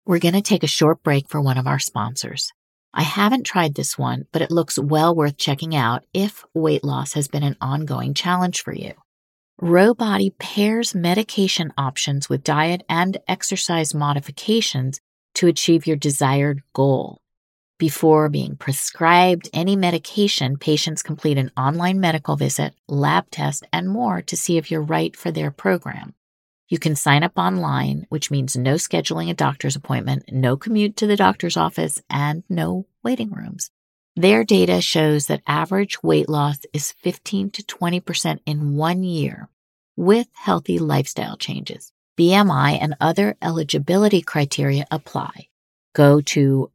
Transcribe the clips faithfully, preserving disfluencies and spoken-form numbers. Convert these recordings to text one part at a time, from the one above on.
We're going to take a short break for one of our sponsors. I haven't tried this one, but it looks well worth checking out if weight loss has been an ongoing challenge for you. Rowbody pairs medication options with diet and exercise modifications to achieve your desired goal. Before being prescribed any medication, patients complete an online medical visit, lab test, and more to see if you're right for their program. You can sign up online, which means no scheduling a doctor's appointment, no commute to the doctor's office, and no waiting rooms. Their data shows that average weight loss is fifteen to twenty percent in one year with healthy lifestyle changes. B M I and other eligibility criteria apply. Go to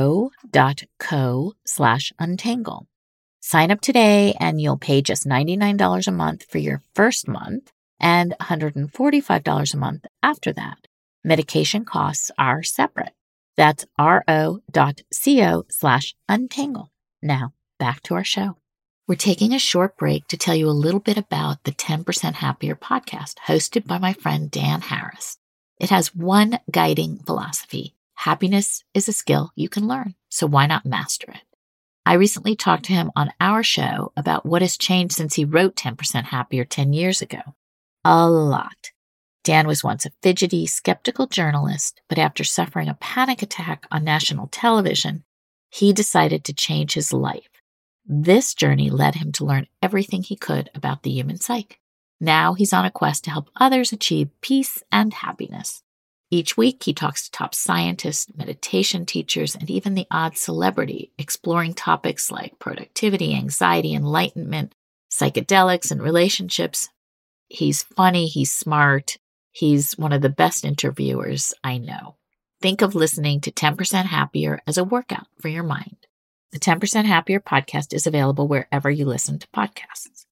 row.co slash untangle. Sign up today and you'll pay just ninety-nine dollars a month for your first month and one hundred forty-five dollars a month after that. Medication costs are separate. That's ro.co slash untangle. Now, back to our show. We're taking a short break to tell you a little bit about the ten percent Happier podcast hosted by my friend Dan Harris. It has one guiding philosophy. Happiness is a skill you can learn, so why not master it? I recently talked to him on our show about what has changed since he wrote ten percent Happier ten years ago. A lot. Dan was once a fidgety, skeptical journalist, but after suffering a panic attack on national television, he decided to change his life. This journey led him to learn everything he could about the human psyche. Now he's on a quest to help others achieve peace and happiness. Each week, he talks to top scientists, meditation teachers, and even the odd celebrity, exploring topics like productivity, anxiety, enlightenment, psychedelics, and relationships. He's funny, he's smart, he's one of the best interviewers I know. Think of listening to ten percent Happier as a workout for your mind. The ten percent Happier podcast is available wherever you listen to podcasts.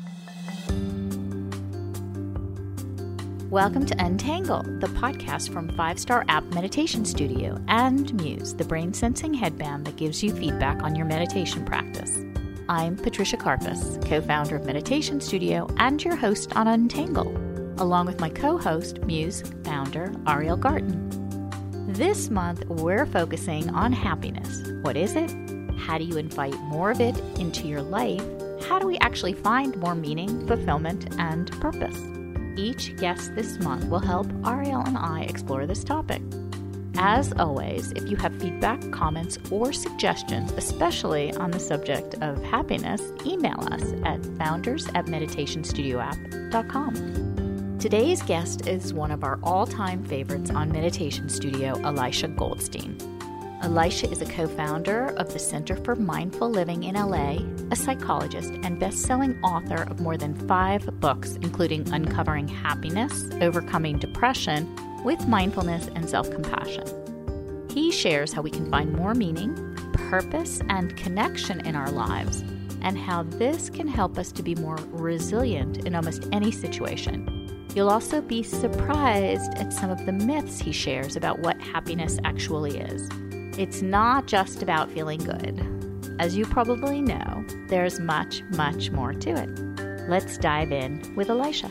Welcome to Untangle, the podcast from Five Star App Meditation Studio and Muse, the brain-sensing headband that gives you feedback on your meditation practice. I'm Patricia Karpus, co-founder of Meditation Studio and your host on Untangle, along with my co-host, Muse founder Ariel Garten. This month, we're focusing on happiness. What is it? How do you invite more of it into your life? How do we actually find more meaning, fulfillment, and purpose? Each guest this month will help Ariel and I explore this topic. As always, if you have feedback, comments, or suggestions, especially on the subject of happiness, email us at founders at meditation studio app dot com. Today's guest is one of our all-time favorites on Meditation Studio, Elisha Goldstein. Elisha is a co-founder of the Center for Mindful Living in L A, a psychologist, and best-selling author of more than five books, including Uncovering Happiness, Overcoming Depression, with Mindfulness and Self-Compassion. He shares how we can find more meaning, purpose, and connection in our lives, and how this can help us to be more resilient in almost any situation. You'll also be surprised at some of the myths he shares about what happiness actually is. It's not just about feeling good. As you probably know, there's much, much more to it. Let's dive in with Elisha.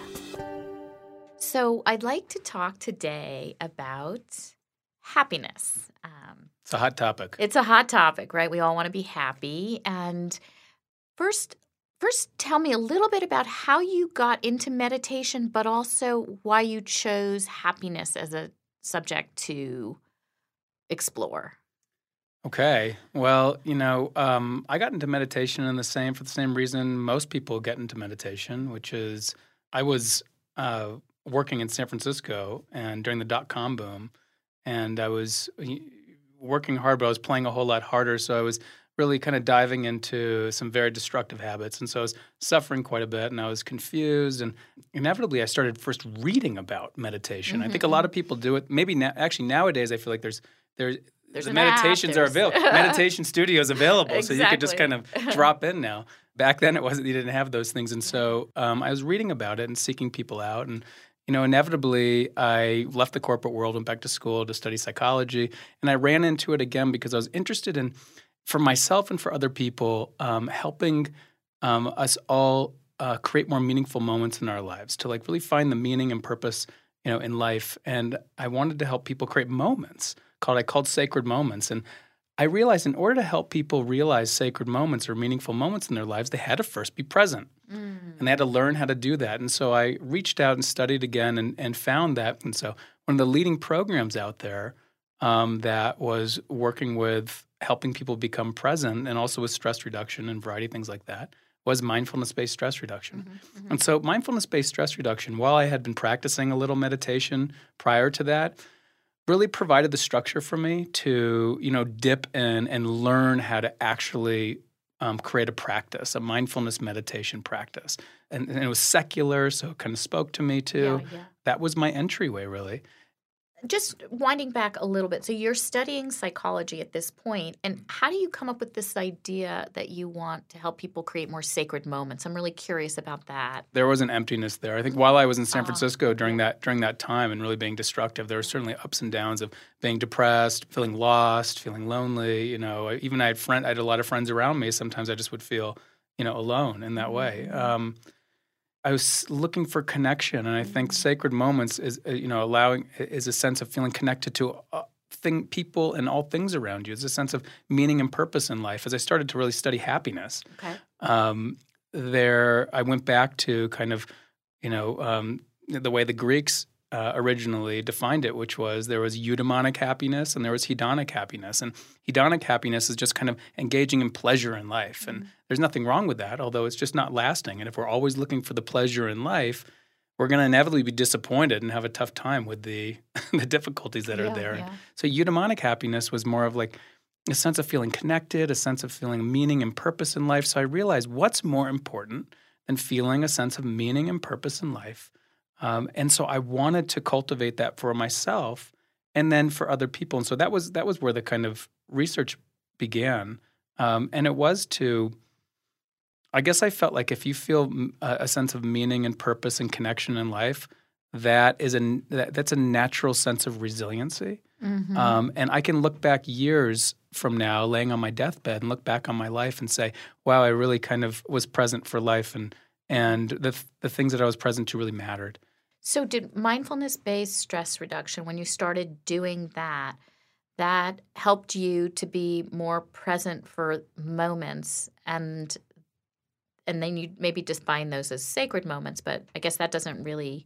So I'd like to talk today about happiness. Um, it's a hot topic. It's a hot topic, right? We all want to be happy. And first, first, tell me a little bit about how you got into meditation, but also why you chose happiness as a subject to explore. Okay. Well, you know, um, I got into meditation in the same for the same reason most people get into meditation, which is I was uh, working in San Francisco and during the dot-com boom, and I was working hard, but I was playing a whole lot harder. So I was really kind of diving into some very destructive habits, and so I was suffering quite a bit, and I was confused. And inevitably, I started first reading about meditation. Mm-hmm. I think a lot of people do it. Maybe now, actually nowadays, I feel like there's there's There's the an meditations app, are available. Meditation studios available, Exactly. so you could just kind of drop in now. Back then, it wasn't. You didn't have those things, and so um, I was reading about it and seeking people out. And you know, inevitably, I left the corporate world, went back to school to study psychology, and I ran into it again because I was interested in, for myself and for other people, um, helping um, us all uh, create more meaningful moments in our lives, to like really find the meaning and purpose, you know, in life. And I wanted to help people create moments. called I called Sacred Moments. And I realized in order to help people realize sacred moments or meaningful moments in their lives, they had to first be present. Mm. And they had to learn how to do that. And so I reached out and studied again and, and found that. And so one of the leading programs out there um, that was working with helping people become present and also with stress reduction and a variety of things like that was mindfulness-based stress reduction. Mm-hmm, mm-hmm. And so mindfulness-based stress reduction, while I had been practicing a little meditation prior to that, really provided the structure for me to, you know, dip in and learn how to actually um, create a practice, a mindfulness meditation practice. And, and it was secular, so it kind of spoke to me too. Yeah, yeah. That was my entryway, really. Just winding back a little bit. So you're studying psychology at this point, and how do you come up with this idea that you want to help people create more sacred moments? I'm really curious about that. There was an emptiness there. I think while I was in San Francisco uh, during yeah. that during that time and really being destructive, there were certainly ups and downs of being depressed, feeling lost, feeling lonely. You know, even I had friend, I had a lot of friends around me. Sometimes I just would feel, you know, alone in that mm-hmm. way. Um, I was looking for connection, and I think sacred moments is, you know, allowing is a sense of feeling connected to uh, thing, people and all things around you. It's a sense of meaning and purpose in life. As I started to really study happiness, okay. um, there I went back to kind of, you know, um, the way the Greeks uh, originally defined it, which was there was eudaimonic happiness and there was hedonic happiness. And hedonic happiness is just kind of engaging in pleasure in life. Mm-hmm. And there's nothing wrong with that, although it's just not lasting. And if we're always looking for the pleasure in life, we're going to inevitably be disappointed and have a tough time with the the difficulties that yeah, are there. Yeah. So eudaimonic happiness was more of like a sense of feeling connected, a sense of feeling meaning and purpose in life. So I realized what's more important than feeling a sense of meaning and purpose in life. Um, and so I wanted to cultivate that for myself and then for other people. And so that was that was where the kind of research began. Um, and it was to, I guess I felt like if you feel a, a sense of meaning and purpose and connection in life, that is a that, that's a natural sense of resiliency. Mm-hmm. Um, and I can look back years from now, laying on my deathbed, and look back on my life and say, "Wow, I really kind of was present for life, and and the the things that I was present to really mattered." So did mindfulness-based stress reduction, when you started doing that, that helped you to be more present for moments, and and then you maybe define those as sacred moments, but I guess that doesn't really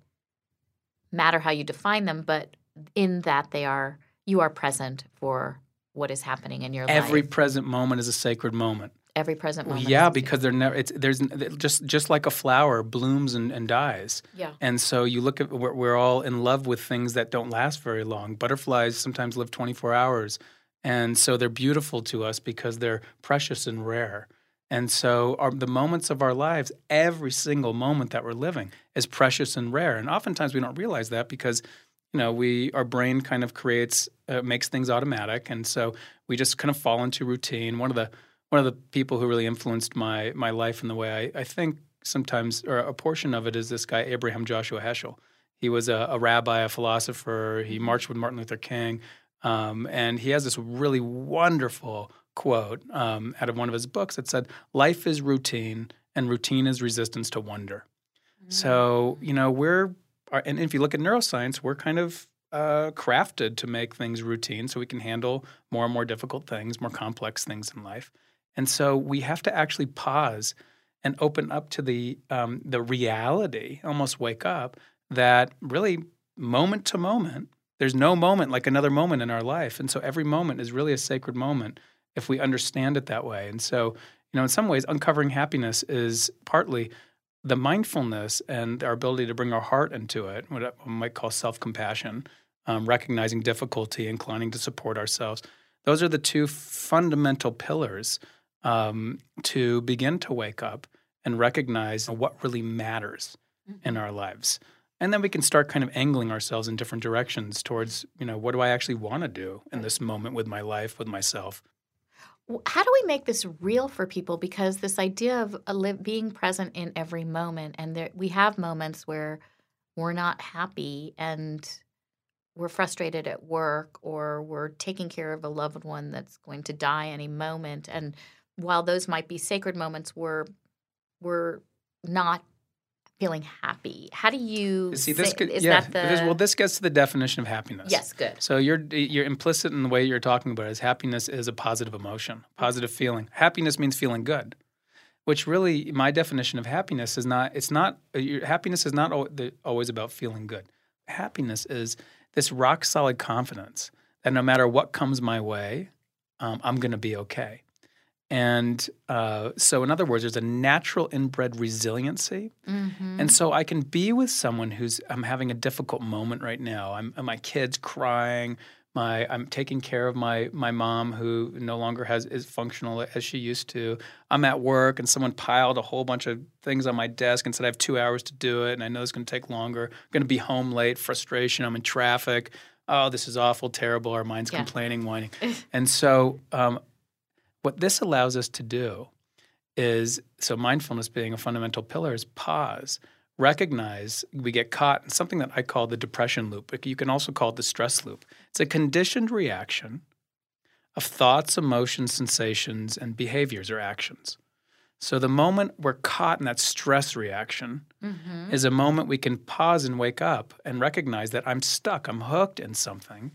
matter how you define them, but in that they are, you are present for what is happening in your Every life. Every present moment is a sacred moment. Every present moment. Well, yeah, because they're never. It's there's just just like a flower blooms and, and dies. Yeah. And so you look at we're, we're all in love with things that don't last very long. Butterflies sometimes live twenty-four hours, and so they're beautiful to us because they're precious and rare. And so our, the moments of our lives, every single moment that we're living, is precious and rare. And oftentimes we don't realize that because, you know, we our brain kind of creates uh, makes things automatic, and so we just kind of fall into routine. One of the One of the people who really influenced my my life in the way I, I think sometimes, or a portion of it, is this guy, Abraham Joshua Heschel. He was a, a rabbi, a philosopher. He marched with Martin Luther King. Um, and he has this really wonderful quote um, out of one of his books that said, "Life is routine, and routine is resistance to wonder." Mm-hmm. So, you know, we're, and if you look at neuroscience, we're kind of uh, crafted to make things routine so we can handle more and more difficult things, more complex things in life. And so we have to actually pause and open up to the um, the reality, almost wake up, that really moment to moment, there's no moment like another moment in our life. And so every moment is really a sacred moment if we understand it that way. And so, you know, in some ways, uncovering happiness is partly the mindfulness and our ability to bring our heart into it, what I might call self-compassion, um, recognizing difficulty, inclining to support ourselves. Those are the two fundamental pillars Um, to begin to wake up and recognize what really matters mm-hmm. in our lives. And then we can start kind of angling ourselves in different directions towards, you know, what do I actually want to do in this moment with my life, with myself? How do we make this real for people? Because this idea of a li- being present in every moment, and there, we have moments where we're not happy and we're frustrated at work, or we're taking care of a loved one that's going to die any moment, and while those might be sacred moments, we're we're not feeling happy. How do you See, this say, could, is yeah, that the this, well, this gets to the definition of happiness. Yes, good. So you're you're implicit in the way you're talking about it is happiness is a positive emotion, positive feeling. Happiness means feeling good, which really my definition of happiness is not. It's not your, happiness is not al- the, always about feeling good. Happiness is this rock solid confidence that no matter what comes my way, um, I'm going to be okay. And uh, so, in other words, there's a natural inbred resiliency. Mm-hmm. And so I can be with someone who's, I'm having a difficult moment right now. I'm, my kid's crying. My, I'm taking care of my my mom who no longer has is functional as she used to. I'm at work and someone piled a whole bunch of things on my desk and said I have two hours to do it and I know it's going to take longer. I'm going to be home late, frustration, I'm in traffic. Oh, this is awful, terrible. Our mind's Yeah. complaining, whining. And so um, what this allows us to do is, so mindfulness being a fundamental pillar, is pause, recognize we get caught in something that I call the depression loop. But you can also call it the stress loop. It's a conditioned reaction of thoughts, emotions, sensations, and behaviors or actions. So the moment we're caught in that stress reaction Mm-hmm. is a moment we can pause and wake up and recognize that I'm stuck, I'm hooked in something.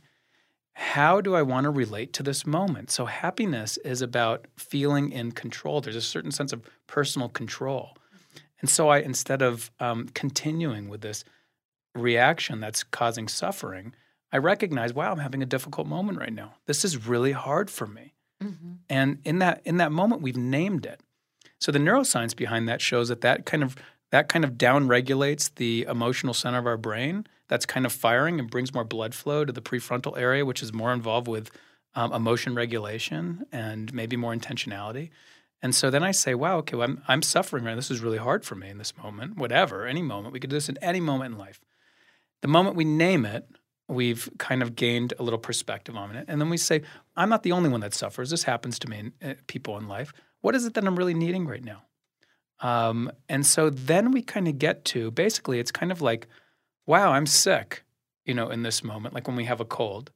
How do I want to relate to this moment? So happiness is about feeling in control. There's a certain sense of personal control. And so I, instead of um, continuing with this reaction that's causing suffering, I recognize, wow, I'm having a difficult moment right now. This is really hard for me. Mm-hmm. And in that in that moment, we've named it. So the neuroscience behind that shows that that kind of that kind of downregulates the emotional center of our brain. That's kind of firing and brings more blood flow to the prefrontal area, which is more involved with um, emotion regulation and maybe more intentionality. And so then I say, wow, okay, well, I'm, I'm suffering right now. This is really hard for me in this moment, whatever, any moment. We could do this in any moment in life. The moment we name it, we've kind of gained a little perspective on it. And then we say, I'm not the only one that suffers. This happens to me and uh, people in life. What is it that I'm really needing right now? Um, and so then we kind of get to, basically, it's kind of like, wow, I'm sick, you know, in this moment, like when we have a cold.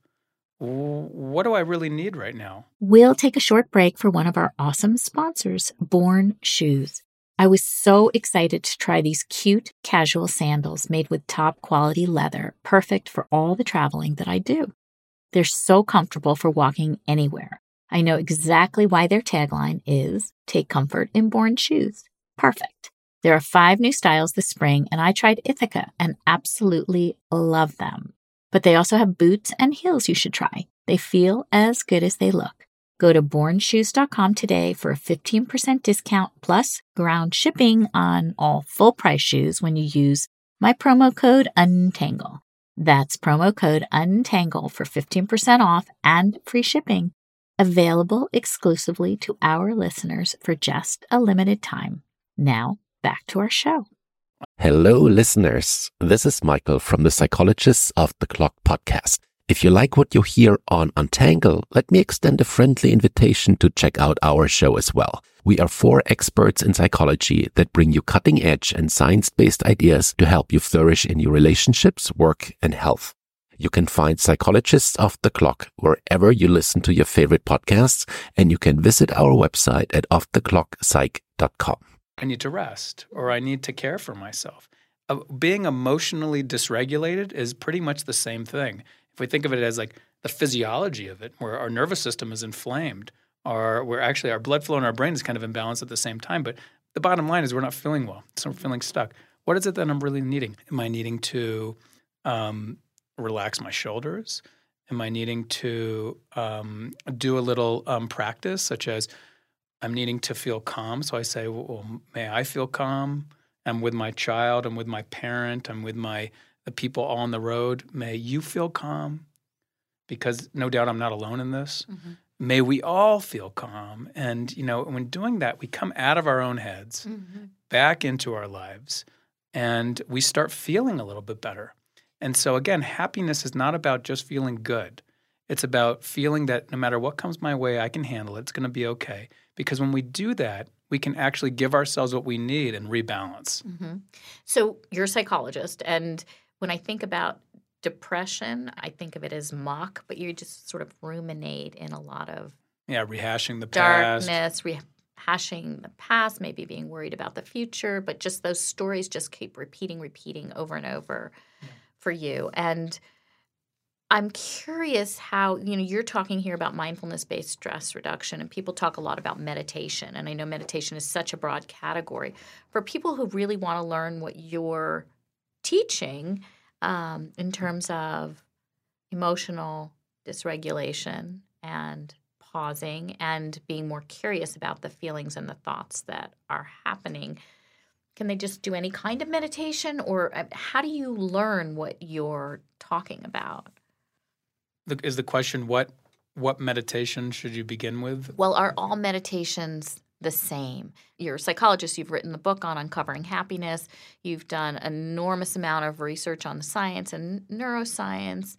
W- What do I really need right now? We'll take a short break for one of our awesome sponsors, Born Shoes. I was so excited to try these cute casual sandals made with top quality leather, perfect for all the traveling that I do. They're so comfortable for walking anywhere. I know exactly why their tagline is "Take comfort in Born Shoes." Perfect. There are five new styles this spring, and I tried Ithaca and absolutely love them. But they also have boots and heels you should try. They feel as good as they look. Go to born shoes dot com today for a fifteen percent discount plus ground shipping on all full-price shoes when you use my promo code UNTANGLE. That's promo code UNTANGLE for fifteen percent off and free shipping. Available exclusively to our listeners for just a limited time. Now, back to our show. Hello, listeners. This is Michael from the Psychologists of the Clock podcast. If you like what you hear on Untangle, let me extend a friendly invitation to check out our show as well. We are four experts in psychology that bring you cutting-edge and science-based ideas to help you flourish in your relationships, work, and health. You can find Psychologists of the Clock wherever you listen to your favorite podcasts, and you can visit our website at off the clock psych dot com. I need to rest or I need to care for myself. Uh, being emotionally dysregulated is pretty much the same thing. If we think of it as like the physiology of it, where our nervous system is inflamed, or where actually our blood flow in our brain is kind of imbalanced at the same time. But the bottom line is we're not feeling well, so we're feeling stuck. What is it that I'm really needing? Am I needing to um, relax my shoulders? Am I needing to um, do a little um, practice, such as I'm needing to feel calm? So I say, well, may I feel calm? I'm with my child. I'm with my parent. I'm with my the people all on the road. May you feel calm, because no doubt I'm not alone in this. Mm-hmm. May we all feel calm. And, you know, when doing that, we come out of our own heads, mm-hmm. back into our lives, and we start feeling a little bit better. And so, again, happiness is not about just feeling good. It's about feeling that no matter what comes my way, I can handle it. It's going to be okay. Because when we do that, we can actually give ourselves what we need and rebalance. Mm-hmm. So you're a psychologist, and when I think about depression, I think of it as muck, but you just sort of ruminate in a lot of yeah, rehashing the past, darkness, re- hashing the past, maybe being worried about the future, but just those stories just keep repeating, repeating over and over yeah. for you. And I'm curious how, you know, you're talking here about mindfulness-based stress reduction, and people talk a lot about meditation. And I know meditation is such a broad category. For people who really want to learn what you're teaching um, in terms of emotional dysregulation and pausing and being more curious about the feelings and the thoughts that are happening, can they just do any kind of meditation? Or how do you learn what you're talking about? Is the question what what meditation should you begin with? Well, are all meditations the same? You're a psychologist. You've written the book on uncovering happiness. You've done an enormous amount of research on the science and neuroscience.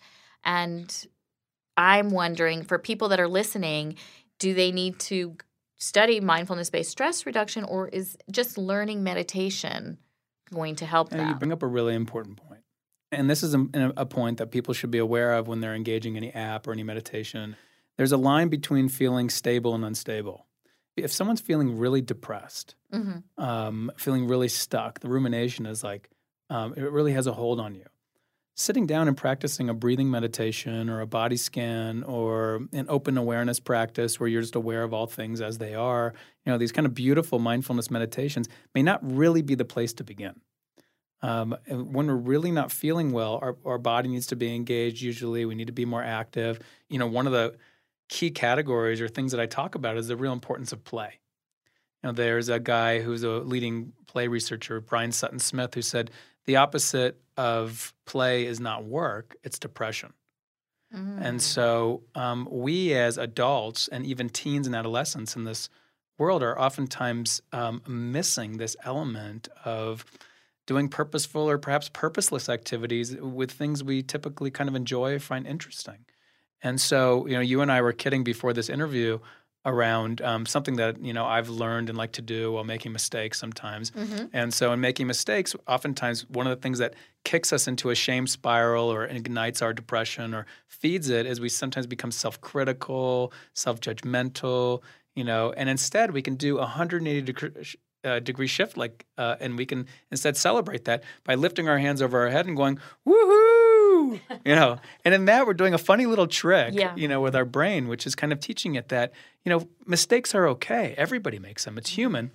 And I'm wondering, for people that are listening, do they need to study mindfulness-based stress reduction, or is just learning meditation going to help and them? You bring up a really important point. And this is a, a point that people should be aware of when they're engaging any app or any meditation. There's a line between feeling stable and unstable. If someone's feeling really depressed, mm-hmm. um, feeling really stuck, the rumination is like, um, it really has a hold on you. Sitting down and practicing a breathing meditation or a body scan or an open awareness practice where you're just aware of all things as they are, you know, these kind of beautiful mindfulness meditations may not really be the place to begin. Um, when we're really not feeling well, our, our body needs to be engaged. Usually we need to be more active. You know, one of the key categories or things that I talk about is the real importance of play. You know, there's a guy who's a leading play researcher, Brian Sutton Smith, who said the opposite of play is not work, it's depression. Mm. And so um, we as adults and even teens and adolescents in this world are oftentimes um, missing this element of doing purposeful or perhaps purposeless activities with things we typically kind of enjoy or find interesting. And so, you know, you and I were kidding before this interview around um, something that, you know, I've learned and like to do while making mistakes sometimes. Mm-hmm. And so in making mistakes, oftentimes one of the things that kicks us into a shame spiral or ignites our depression or feeds it is we sometimes become self-critical, self-judgmental, you know, and instead we can do a one hundred eighty degree Uh, degree shift, like, uh, and we can instead celebrate that by lifting our hands over our head and going, woohoo, you know. And in that, we're doing a funny little trick, yeah. you know, with our brain, which is kind of teaching it that, you know, mistakes are okay. Everybody makes them. It's human.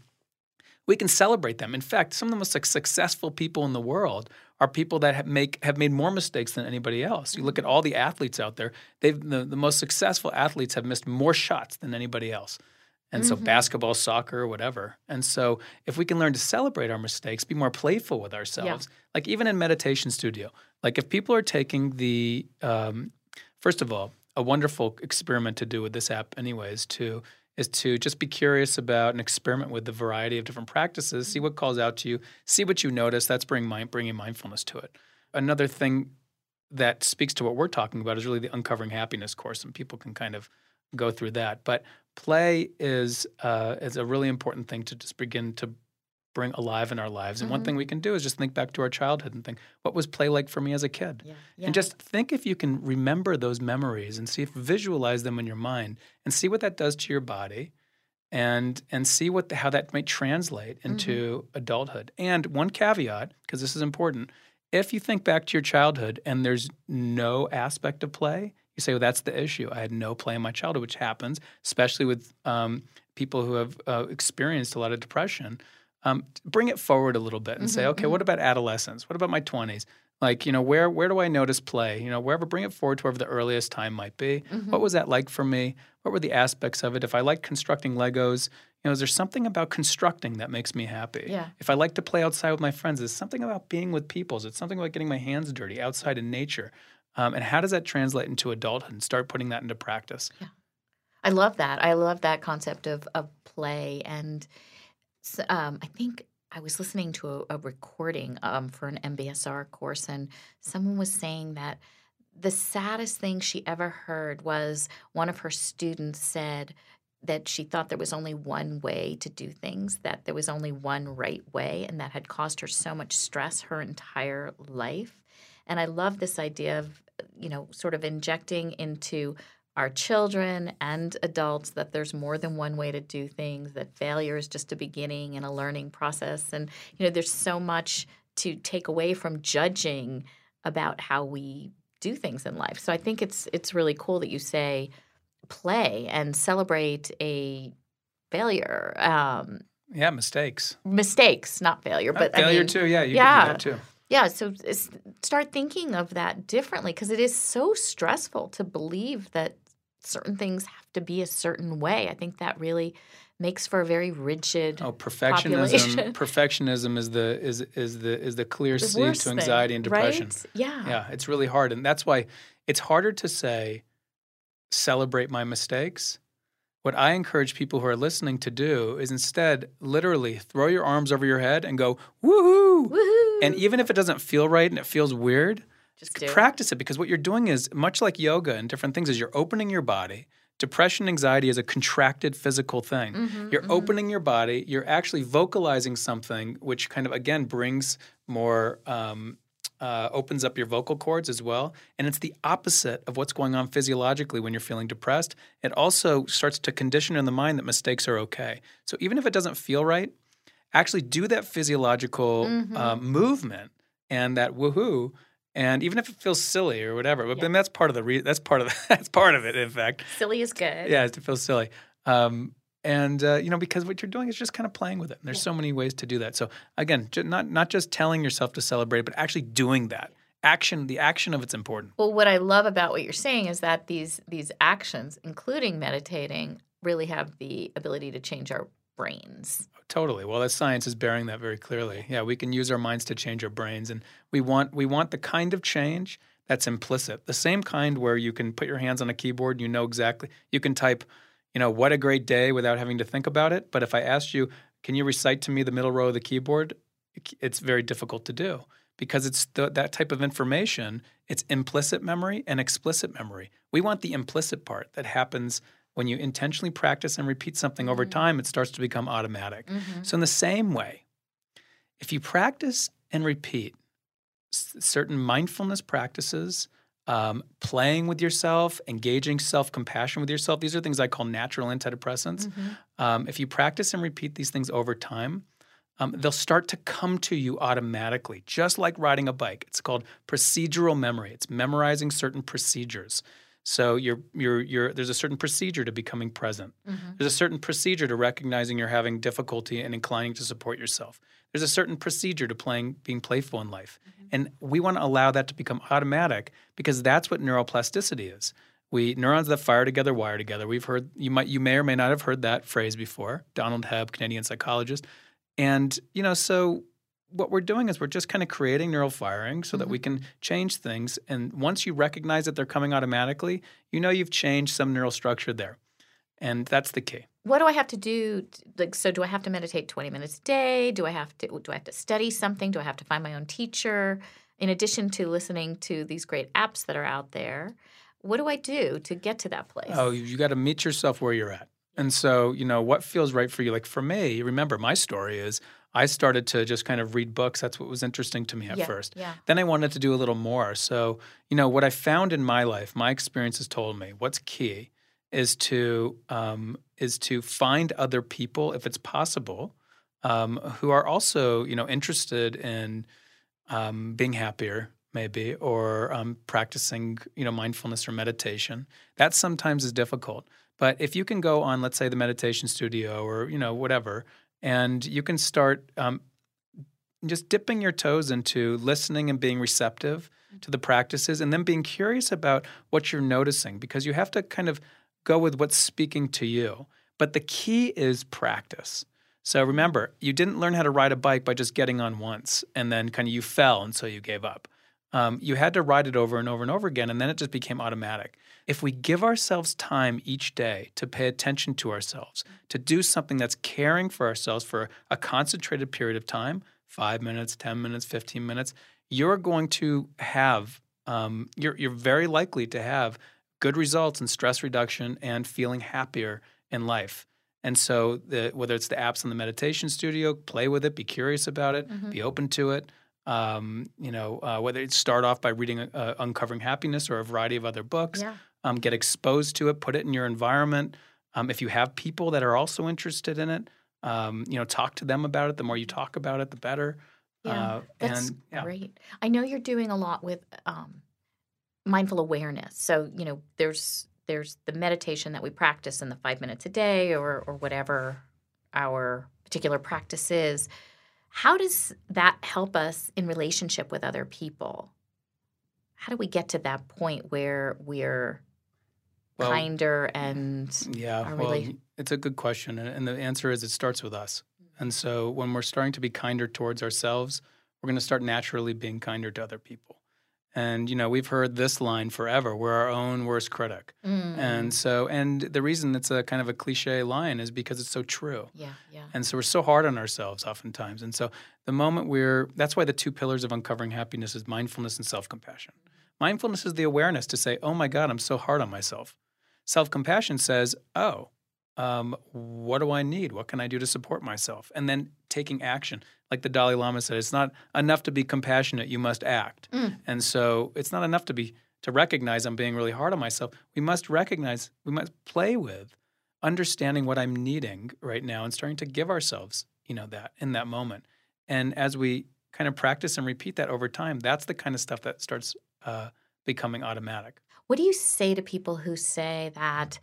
We can celebrate them. In fact, some of the most successful people in the world are people that have make have made more mistakes than anybody else. You look at all the athletes out there; they've the, the most successful athletes have missed more shots than anybody else. And so mm-hmm. basketball, soccer, whatever. And so if we can learn to celebrate our mistakes, be more playful with ourselves, yeah. like even in meditation studio, like if people are taking the, um, first of all, a wonderful experiment to do with this app anyways, to is to just be curious about and experiment with the variety of different practices, see what calls out to you, see what you notice. That's bring mind, bringing mindfulness to it. Another thing that speaks to what we're talking about is really the Uncovering Happiness course, and people can kind of go through that. But play is uh, is a really important thing to just begin to bring alive in our lives. And mm-hmm. one thing we can do is just think back to our childhood and think, what was play like for me as a kid? Yeah. Yeah. And just think if you can remember those memories and see if visualize them in your mind and see what that does to your body and and see what the, how that might translate into mm-hmm. adulthood. And one caveat, because this is important, if you think back to your childhood and there's no aspect of play, you say, well, that's the issue. I had no play in my childhood, which happens, especially with um, people who have uh, experienced a lot of depression. Um, bring it forward a little bit and mm-hmm, say, okay, mm-hmm. what about adolescence? What about my twenties? Like, you know, where where do I notice play? You know, wherever, bring it forward to wherever the earliest time might be. Mm-hmm. What was that like for me? What were the aspects of it? If I like constructing Legos, you know, is there something about constructing that makes me happy? Yeah. If I like to play outside with my friends, there's something about being with people. It's something about getting my hands dirty outside in nature. Um, and how does that translate into adulthood and start putting that into practice? Yeah. I love that. I love that concept of, of play. And um, I think I was listening to a, a recording um, for an M B S R course, and someone was saying that the saddest thing she ever heard was one of her students said that she thought there was only one way to do things, that there was only one right way, and that had caused her so much stress her entire life. And I love this idea of, you know, sort of injecting into our children and adults that there's more than one way to do things, that failure is just a beginning and a learning process. And, you know, there's so much to take away from judging about how we do things in life. So I think it's it's really cool that you say play and celebrate a failure. Um, yeah, mistakes. Mistakes, not failure. Uh, but failure I mean, too, yeah, you yeah. can do that too. Yeah, so it's, start thinking of that differently because it is so stressful to believe that certain things have to be a certain way. I think that really makes for a very rigid oh, perfectionism. population. Perfectionism is the is is the is the clear The seed worst to anxiety thing, and depression. right? Yeah. Yeah, it's really hard, and that's why it's harder to say celebrate my mistakes. What I encourage people who are listening to do is instead literally throw your arms over your head and go, woohoo! Woohoo! And even if it doesn't feel right and it feels weird, Just do practice it. it because what you're doing is, much like yoga and different things, is you're opening your body. Depression, anxiety is a contracted physical thing. Mm-hmm, you're mm-hmm. opening your body. You're actually vocalizing something which kind of, again, brings more um, – Uh, opens up your vocal cords as well. And it's the opposite of what's going on physiologically when you're feeling depressed. It also starts to condition in the mind that mistakes are okay. So even if it doesn't feel right, actually do that physiological mm-hmm. uh, movement and that woohoo. And even if it feels silly or whatever, but yeah. then that's part of the re- that's part of the, that's part of it. In fact, silly is good. Yeah, it feels silly. Um, And, uh, you know, because what you're doing is just kind of playing with it. And there's yeah. so many ways to do that. So, again, j- not not just telling yourself to celebrate, but actually doing that. Action, the action of it's important. Well, what I love about what you're saying is that these these actions, including meditating, really have the ability to change our brains. Totally. Well, the science is bearing that very clearly. Yeah, we can use our minds to change our brains. And we want we want the kind of change that's implicit. The same kind where you can put your hands on a keyboard and you know exactly – you can type – you know, what a great day without having to think about it. But if I asked you, can you recite to me the middle row of the keyboard? It's very difficult to do because it's the, that type of information. It's implicit memory and explicit memory. We want the implicit part that happens when you intentionally practice and repeat something mm-hmm. over time. It starts to become automatic. Mm-hmm. So in the same way, if you practice and repeat s- certain mindfulness practices, Um, playing with yourself, engaging self-compassion with yourself. These are things I call natural antidepressants. Mm-hmm. Um, if you practice and repeat these things over time, um, they'll start to come to you automatically, just like riding a bike. It's called procedural memory. It's memorizing certain procedures. So you're, you're, you're, there's a certain procedure to becoming present. Mm-hmm. There's a certain procedure to recognizing you're having difficulty and inclining to support yourself. There's a certain procedure to playing, being playful in life. Mm-hmm. And we want to allow that to become automatic because that's what neuroplasticity is. We neurons that fire together wire together. We've heard you might you may or may not have heard that phrase before. Donald Hebb, Canadian psychologist. And, you know, so what we're doing is we're just kind of creating neural firing so mm-hmm. that we can change things. And once you recognize that they're coming automatically, you know you've changed some neural structure there. And that's the key. What do I have to do? Like, so do I have to meditate twenty minutes a day? Do I have to do I have to study something? Do I have to find my own teacher? In addition to listening to these great apps that are out there, what do I do to get to that place? Oh, you got to meet yourself where you're at. And so, you know, what feels right for you? Like for me, remember my story is I started to just kind of read books. That's what was interesting to me at yeah, first. Yeah. Then I wanted to do a little more. So, you know, what I found in my life, my experience has told me what's key is to um, is to find other people, if it's possible, um, who are also, you know, interested in um, being happier, maybe, or um, practicing, you know, mindfulness or meditation. That sometimes is difficult. But if you can go on, let's say, the meditation studio or, you know, whatever, and you can start um, just dipping your toes into listening and being receptive to the practices and then being curious about what you're noticing because you have to kind of go with what's speaking to you. But the key is practice. So remember, you didn't learn how to ride a bike by just getting on once and then kind of you fell and so you gave up. Um, you had to ride it over and over and over again, and then it just became automatic. If we give ourselves time each day to pay attention to ourselves, to do something that's caring for ourselves for a concentrated period of time, five minutes, ten minutes, fifteen minutes, you're going to have um, – you're, you're very likely to have good results in stress reduction and feeling happier in life. And so the, whether it's the apps in the meditation studio, play with it, be curious about it, mm-hmm. be open to it. Um, you know, uh, whether it start off by reading uh, Uncovering Happiness or a variety of other books. Yeah. Um, get exposed to it, put it in your environment. Um, if you have people that are also interested in it, um, you know, talk to them about it. The more you talk about it, the better. Yeah, Uh, that's and, yeah. great. I know you're doing a lot with um, mindful awareness. So, you know, there's there's the meditation that we practice in the five minutes a day or or whatever our particular practice is. How does that help us in relationship with other people? How do we get to that point where we're Well, kinder and Yeah, are well, really it's a good question. And and the answer is it starts with us. And so when we're starting to be kinder towards ourselves, we're going to start naturally being kinder to other people. And, you know, we've heard this line forever, we're our own worst critic. mm, And so, and the reason it's a kind of a cliche line is because it's so true. yeah, yeah. And so we're so hard on ourselves oftentimes. And so the moment we're, that's why the two pillars of uncovering happiness is mindfulness and self-compassion. Mindfulness is the awareness to say, oh my God, I'm so hard on myself. Self-compassion says, oh, um, what do I need? What can I do to support myself? And then taking action. Like the Dalai Lama said, it's not enough to be compassionate, you must act. Mm. And so it's not enough to be to recognize I'm being really hard on myself. We must recognize, we must play with understanding what I'm needing right now and starting to give ourselves, you know, that in that moment. And as we kind of practice and repeat that over time, that's the kind of stuff that starts uh, becoming automatic. What do you say to people who say that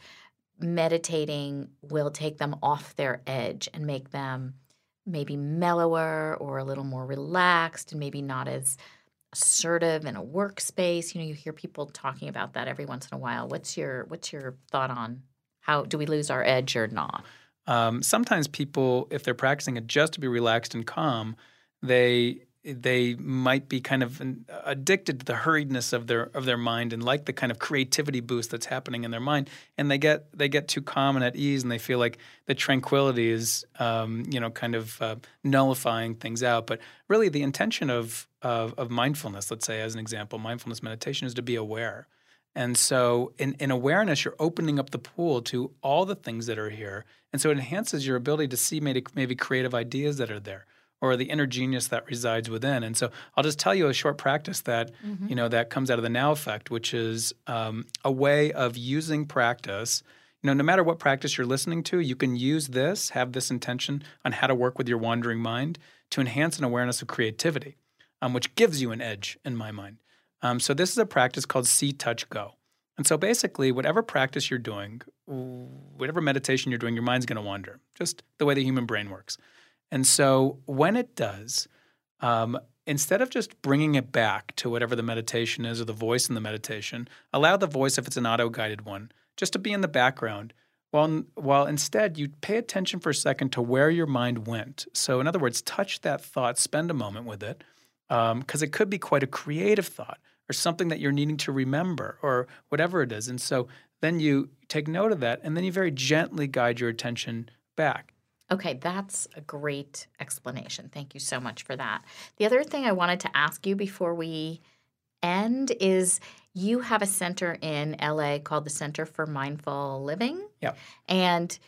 meditating will take them off their edge and make them maybe mellower or a little more relaxed and maybe not as assertive in a workspace? You know, you hear people talking about that every once in a while. What's your what's your thought on how do we lose our edge or not? Um, sometimes people, if they're practicing it just to be relaxed and calm, they they might be kind of addicted to the hurriedness of their of their mind and like the kind of creativity boost that's happening in their mind, and they get they get too calm and at ease, and they feel like the tranquility is um, you know kind of uh, nullifying things out. But really, the intention of, of of mindfulness, let's say as an example, mindfulness meditation is to be aware. And so in, in awareness, you're opening up the pool to all the things that are here, and so it enhances your ability to see maybe maybe creative ideas that are there, or the inner genius that resides within. And so I'll just tell you a short practice that, mm-hmm. you know, that comes out of the Now Effect, which is um, a way of using practice. You know, no matter what practice you're listening to, you can use this, have this intention on how to work with your wandering mind to enhance an awareness of creativity, um, which gives you an edge in my mind. Um, so this is a practice called See, Touch, Go. And so basically, whatever practice you're doing, whatever meditation you're doing, your mind's going to wander, just the way the human brain works. And so when it does, um, instead of just bringing it back to whatever the meditation is or the voice in the meditation, allow the voice, if it's an auto-guided one, just to be in the background, while, while instead you pay attention for a second to where your mind went. So in other words, touch that thought, spend a moment with it, because um, it could be quite a creative thought or something that you're needing to remember or whatever it is. And so then you take note of that, and then you very gently guide your attention back. Okay, that's a great explanation. Thank you so much for that. The other thing I wanted to ask you before we end is you have a center in L A called the Center for Mindful Living. Yeah. And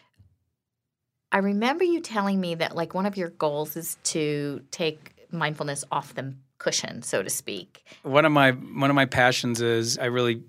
I remember you telling me that like one of your goals is to take mindfulness off the cushion, so to speak. One of my one of my passions is I really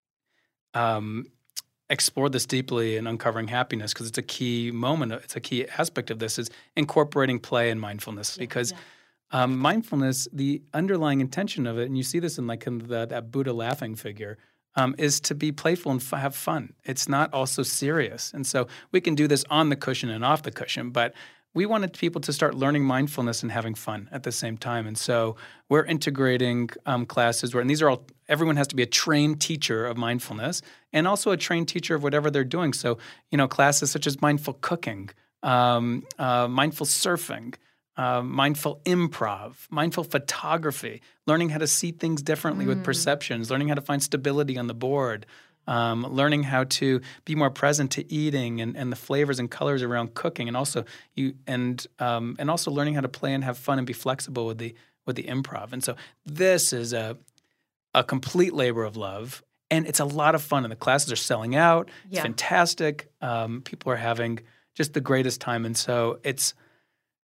um explore this deeply in Uncovering Happiness, because it's a key moment, it's a key aspect of this is incorporating play and mindfulness. Yeah, because yeah. Um, mindfulness, the underlying intention of it, and you see this in like in the, that Buddha laughing figure, um, is to be playful and f- have fun. It's not also serious. And so we can do this on the cushion and off the cushion, but we wanted people to start learning mindfulness and having fun at the same time. And so we're integrating um, classes where, and these are all, everyone has to be a trained teacher of mindfulness and also a trained teacher of whatever they're doing. So, you know, classes such as mindful cooking, um, uh, mindful surfing, uh, mindful improv, mindful photography, learning how to see things differently mm. with perceptions, learning how to find stability on the board, Um, learning how to be more present to eating and, and the flavors and colors around cooking, and also you and um, and also learning how to play and have fun and be flexible with the with the improv. And so this is a a complete labor of love, and it's a lot of fun. And the classes are selling out. It's yeah. fantastic. Um, people are having just the greatest time, and so it's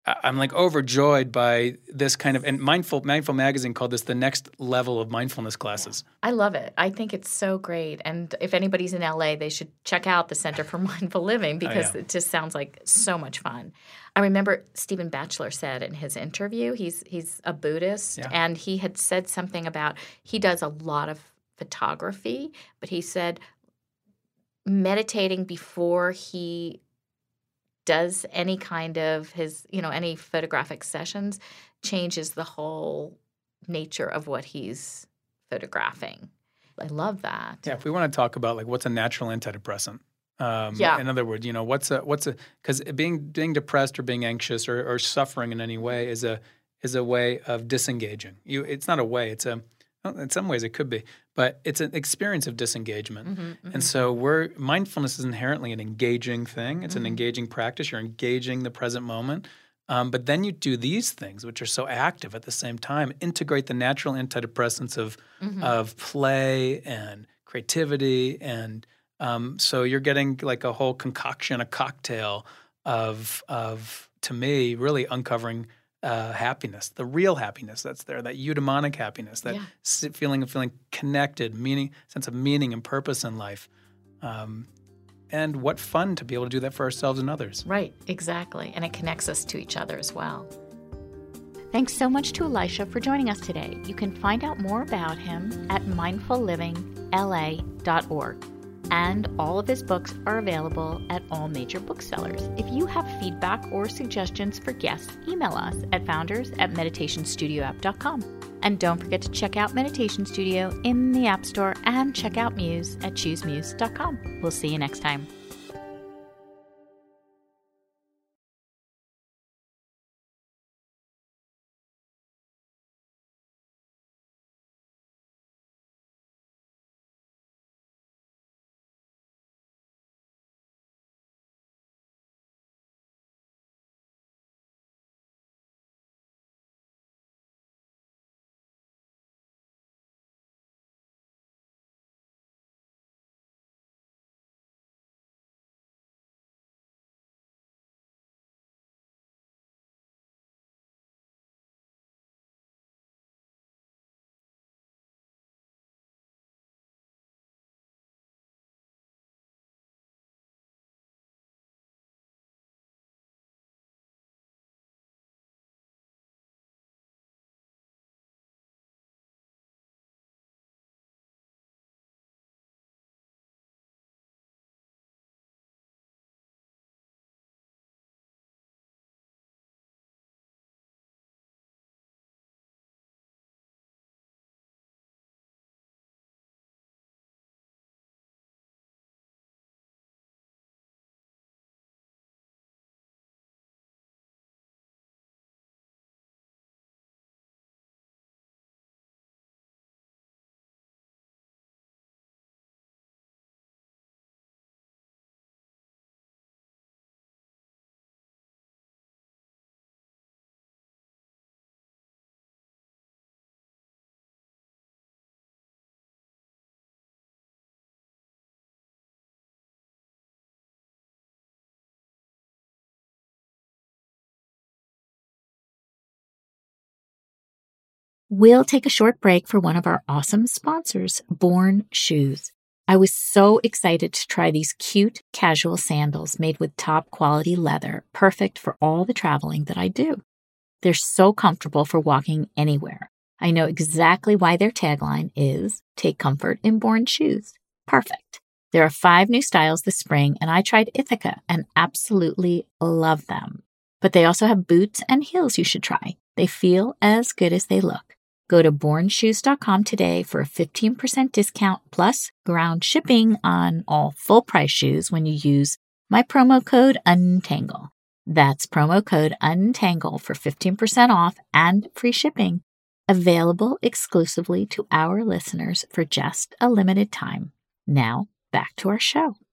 I'm like overjoyed by this kind of, and Mindful Mindful Magazine called this the next level of mindfulness classes. I love it. I think it's so great. And if anybody's in L A, they should check out the Center for Mindful Living because oh, yeah. it just sounds like so much fun. I remember Stephen Batchelor said in his interview, he's he's a Buddhist, yeah. and he had said something about he does a lot of photography, but he said meditating before he does any kind of his, you know, any photographic sessions changes the whole nature of what he's photographing. I love that. Yeah, if we want to talk about like what's a natural antidepressant. Um, yeah. In other words, you know, what's a what's a because being being depressed or being anxious or, or suffering in any way is a is a way of disengaging. You, it's not a way. It's a well, in some ways it could be, but it's an experience of disengagement. Mm-hmm, mm-hmm. And so we're mindfulness is inherently an engaging thing. It's mm-hmm. an engaging practice. You're engaging the present moment. Um, but then you do these things, which are so active at the same time, integrate the natural antidepressants of mm-hmm. of play and creativity. And um, so you're getting like a whole concoction, a cocktail of, of to me, really uncovering Uh, happiness, the real happiness that's there, that eudaimonic happiness, that yeah. feeling of feeling connected, meaning, sense of meaning and purpose in life. Um, and what fun to be able to do that for ourselves and others. Right, exactly. And it connects us to each other as well. Thanks so much to Elisha for joining us today. You can find out more about him at mindful living L A dot org. And all of his books are available at all major booksellers. If you have feedback or suggestions for guests, email us at founders at meditation studio app dot com. And don't forget to check out Meditation Studio in the App Store and check out Muse at choose muse dot com. We'll see you next time. We'll take a short break for one of our awesome sponsors, Born Shoes. I was so excited to try these cute casual sandals made with top quality leather, perfect for all the traveling that I do. They're so comfortable for walking anywhere. I know exactly why their tagline is, take comfort in Born Shoes. Perfect. There are five new styles this spring, and I tried Ithaca and absolutely love them. But they also have boots and heels you should try. They feel as good as they look. Go to born shoes dot com today for a fifteen percent discount plus ground shipping on all full-price shoes when you use my promo code UNTANGLE. That's promo code UNTANGLE for fifteen percent off and free shipping. Available exclusively to our listeners for just a limited time. Now, back to our show.